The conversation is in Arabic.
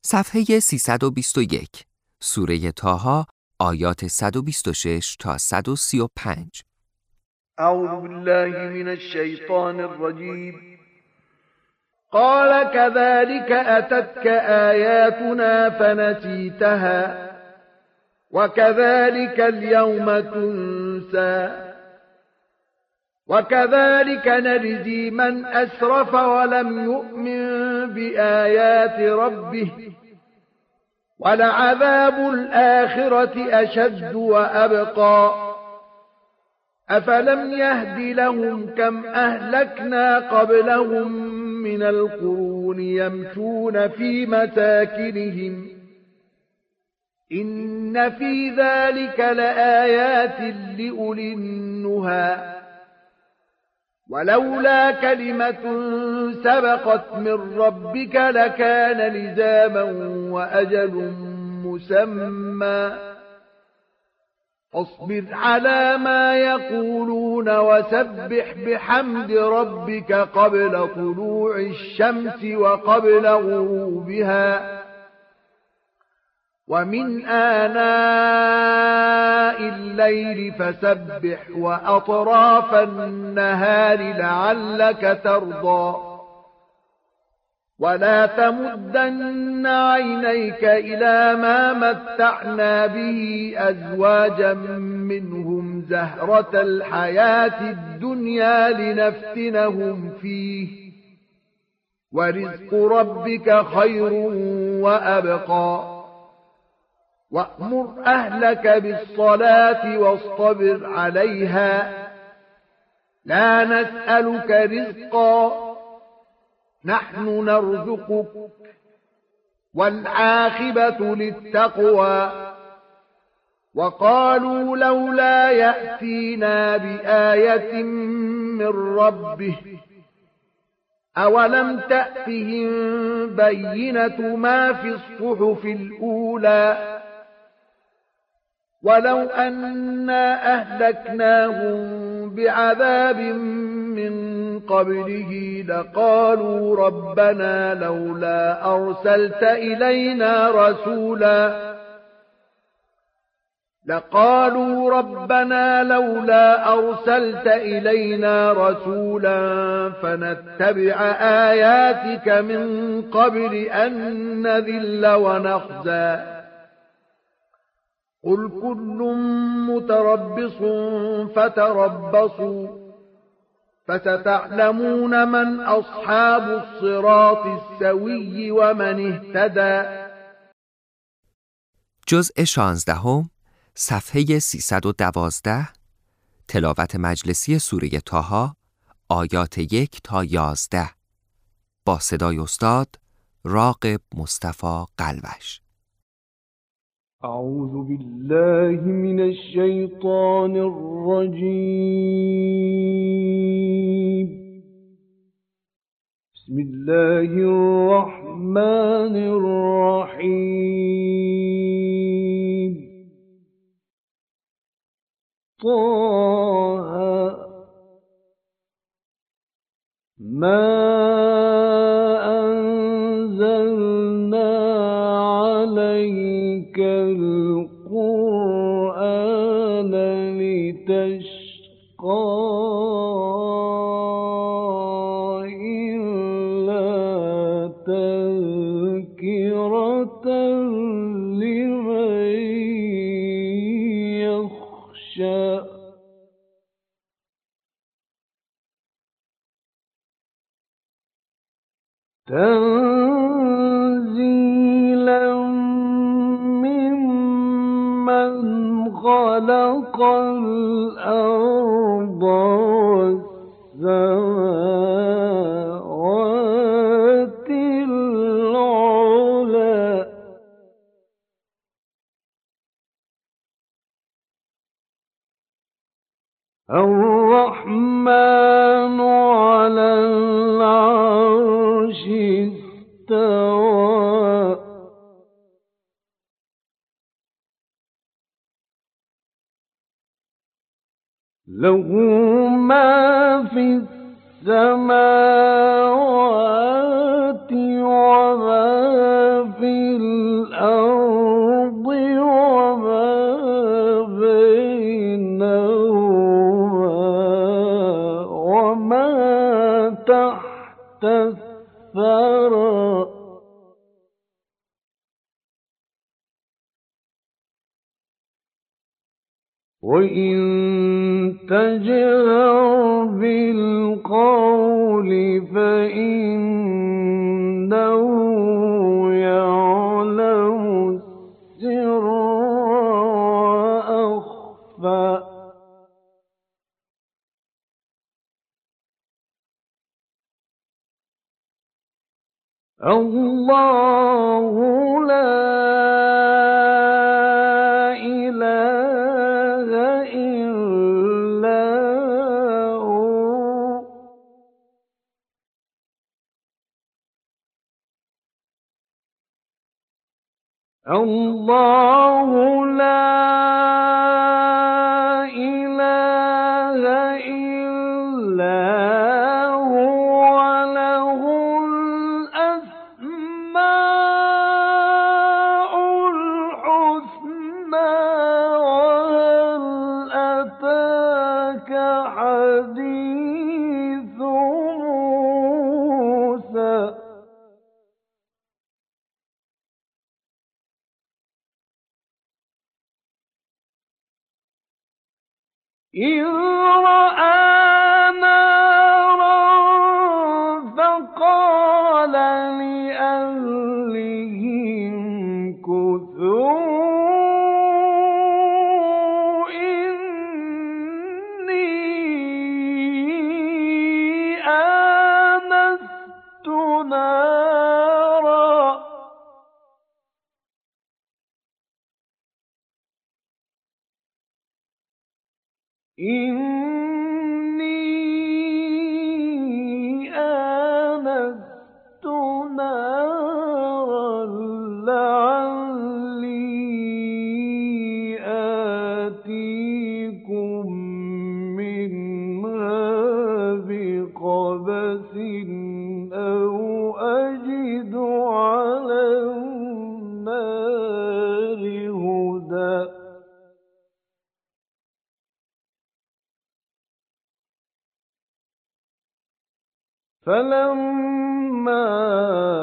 صفحه 321 سوره طه آیات 126 تا 135. اعوذ بالله من الشیطان الرجیم. قال كذلك أتتك آياتنا فنسيتها وكذلك اليوم تنسى وكذلك نجزي من أسرف ولم يؤمن بآيات ربه ولعذاب الآخرة أشد وأبقى أفلم يهد لهم كم أهلكنا قبلهم من القرون يمشون في مساكنهم إن في ذلك لآيات لأولي النهى ولولا كلمة سبقت من ربك لكان لزاما وأجل مسمى فاصبر على ما يقولون وسبح بحمد ربك قبل طلوع الشمس وقبل غروبها ومن آناء الليل فسبح وأطراف النهار لعلك ترضى ولا تمدن عينيك إلى ما متعنا به أزواجا منهم زهرة الحياة الدنيا لنفتنهم فيه ورزق ربك خير وأبقى وأمر أهلك بالصلاة واصطبر عليها لا نسألك رزقا نحن نرزقك والعاقبة للتقوى وقالوا لولا يأتينا بآية من ربه أولم تأتهم بينة ما في الصحف الأولى ولو أنا أهلكناهم بعذاب من قبله لقالوا ربنا لولا أرسلت إلينا رسولا فنتبع آياتك من قبل أن نذل ونخزى قل كل متربص فتربصوا فستعلمون من أصحاب الصراط السوي ومن اهتدى. جزء 16 صفحه 312 تلاوت مجلسی سوره طه آیات 1 تا 11 با صدای استاد راغب مصطفی قلوش. اعوذ بالله من الشیطان الرجیم. بسم الله الرحمن الرحیم. طه ما أنزلنا عليك القرآن لتشقى إلا تذكرة لمن يخشى. تنزيلا ممن خلق الأرض والسماوات العلى. الرحمن على العرش استوى. له ما في السماوات وما في وإن تجهر بالقول فإنه يعلم السر وأخفى الله لا إله إلا هو الله لا إله إلا هو له الأسماء الحسنى وهل أتاك حديث موسى إذ رأى نارا فقال لأهلهم كثوا إني آنست نارا لعلي آتيكم منها بقبس أو أجد على النار هدى فلما